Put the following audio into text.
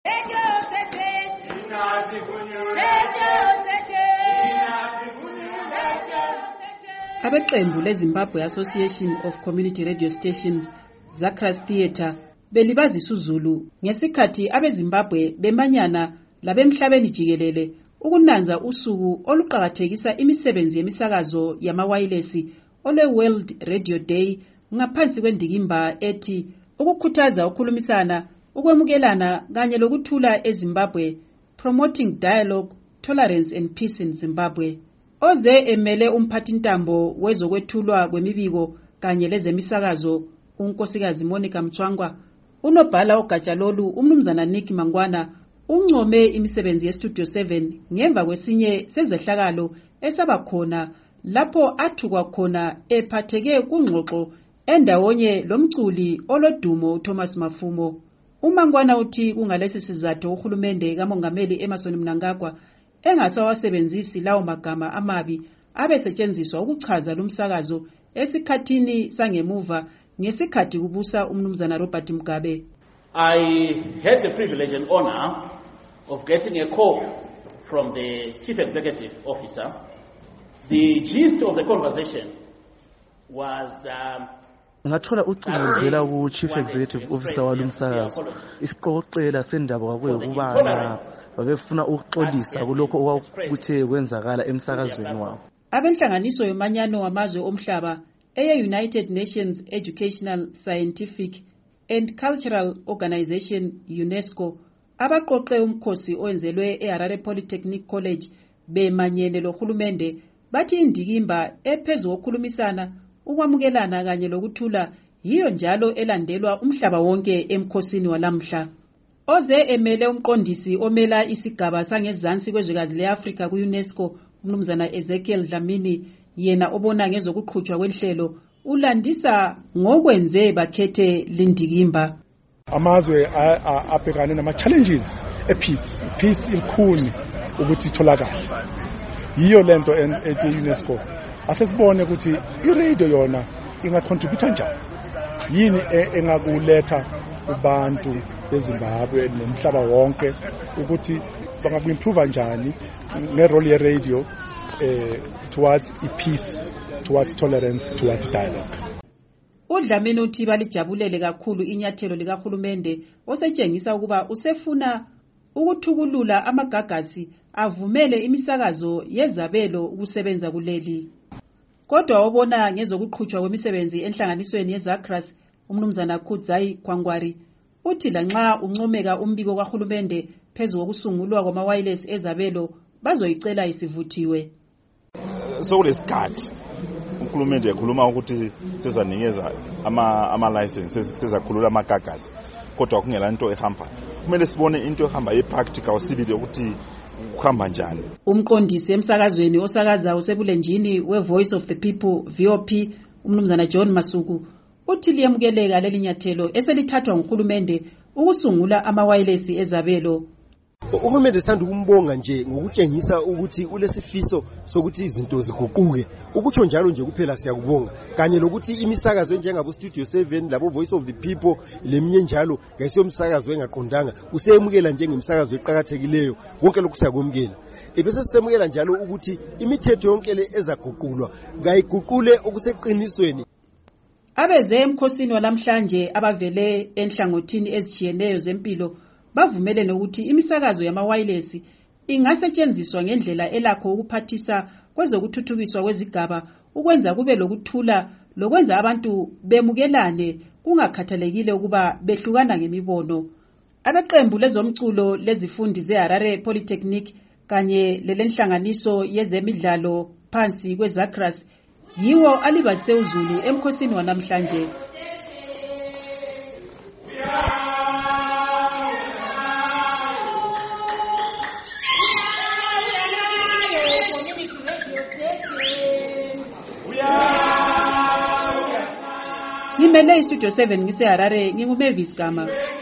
Abeqembu leZimbabwe Association of Community Radio Stations, Zakras Theatre, belibazisa uZulu ngesikhathi abeZimbabwe bemanyana labemhlabeni jikelele ukunanza usuku oluqhakathekisa imisebenzi yemisakazo yamawayilesi ole World Radio Day ngaphansi kwendikimba ethi ukukhuthaza ukukhulumisana, ukwemukelana kanye lokuthula eZimbabwe, promoting dialogue, tolerance and peace in Zimbabwe. Oze emele umphathintambo wezokwethulwa kwemibiko kanye lezemisakazo unkosikazi Monica Mthwangwa, unobhala ogatsha lolu umnumzana Nick Mangwana uncome imisebenzi yeStudio 7 ngemva kwesinye sezehlakalo esabakhona lapho athukwa khona ephatheke kungxoxo endawonye lomculi olodumo uThomas Mafumo. uMangwana uthi kungalesi sizathu uhulumende kaMongameli Emmerson Mnangagwa engasawasebenzisi lawo magama amabi abesetshenziswa ukuchaza lumsakazo esikhathini sangemuva ngesikhathi kubusa umnumzana Robert Mugabe. I had the privilege and honor of getting a call from the Chief Executive Officer. The gist of the conversation was ngathola ucingo ngivela ku Chief Executive Officer walumsakazo. Isiqoqela sendaba kwakuyikubana babefuna ukuxolisa kulokho okwakuthe kwenzakala emsakazweni wabo. Abenhlanganiso yomanyano wamazwe omhlaba eye-United Nations Educational, Scientific and Cultural Organization UNESCO abaqoqe umkhosi owenzelwe eHarare Polytechnic College bemanyene lohulumende bathi indikimba ephezulu kokukhulumisana, ukwamukelana kanye lokuthula yiyo njalo elandelwa umhlaba wonke emkhosini walamhla. Oze emele umqondisi omela isigaba sangezansi kwezwekazi leAfrika ku-UNESCO umnumzana Ezekiel Dlamini yena obona ngezokuqhutshwa kwenhlelo ulandisa ngokwenze bakhethe lindikimba. Amazwe abhekane nama-challenges peace ilukhuni ukuthi itholakale. Yiyo lento ethi UNESCO asesibone ukuthi iradio yona ingacontribute njani, yini engakuletha kubantu beZimbabwe nomhlaba wonke ukuthi bangaku-improve njani ngerole ye-radio towards peace, towards tolerance, towards dialogue. uDlamini uthi balijabulele kakhulu inyathelo likahulumende osetshengisa ukuba usefuna ukuthukulula amagagasi avumele imisakazo yezabelo ukusebenza kuleli. Kodwa obona ngezokuqhutshwa kwemisebenzi enhlanganisweni yeZakras umnumzana Kudzai Kwangwari uthi lanxa uncomeka umbiko kahulumende phezulu kokusungulwa kwamawayilesi ezabelo bazoyicela isivuthiwe. Sokulesikhathi uhulumende ekhuluma ukuthi sezanikeza ama-license sezakhulula amagagasi kodwa kungela into ehamba. Kumele sibone into ehamba ye-practical sibili ukuthi kuhamba njani. Umqondisi emsakazweni osakaza usebulenjini we-Voice of the People VOP umnumzana John Masuku uthi liyamukeleka leli nyathelo eselithathwa nguhulumende ukusungula amawayilesi ezabelo. Uhulumende sithanda ukumbonga nje ngokutshengisa ukuthi ulesifiso sokuthi izinto ziguquke. Ukutsho njalo nje kuphela siyakubonga kanye lokuthi imisakazo enjengabo Studio 7 labo Voice of the People leminye njalo ngayisiyo umsakazo engaqondanga useyemukela njengemsakazo eqhakathekileyo. Konke lokhu siyakwemukela. Ebese sisemukela njalo ukuthi imithetho yonke le ezaguqulwa ngayiguqule okuseqinisweni. Abeze emkhosini walamhlanje abavele enhlangothini ezijiyeneyo zempilo bavumele nokuthi imisakazo yamawayilesi ingasetshenziswa ngendlela elakho ukuphathisa kwezokuthuthukiswa kwezigaba ukwenza kube lokuthula lokwenza abantu bemukelane kungakhathalekile ukuba behlukana ngemibono. Abeqembu lezomculo lezifundi zeHarare Polytechnic kanye lelenhlanganiso yezemidlalo phansi kweZakras yiwo alibazise uZulu emkhosini wanamhlanje. Ngimele iStudio 7 ngiseHarare nginguMavis Gama.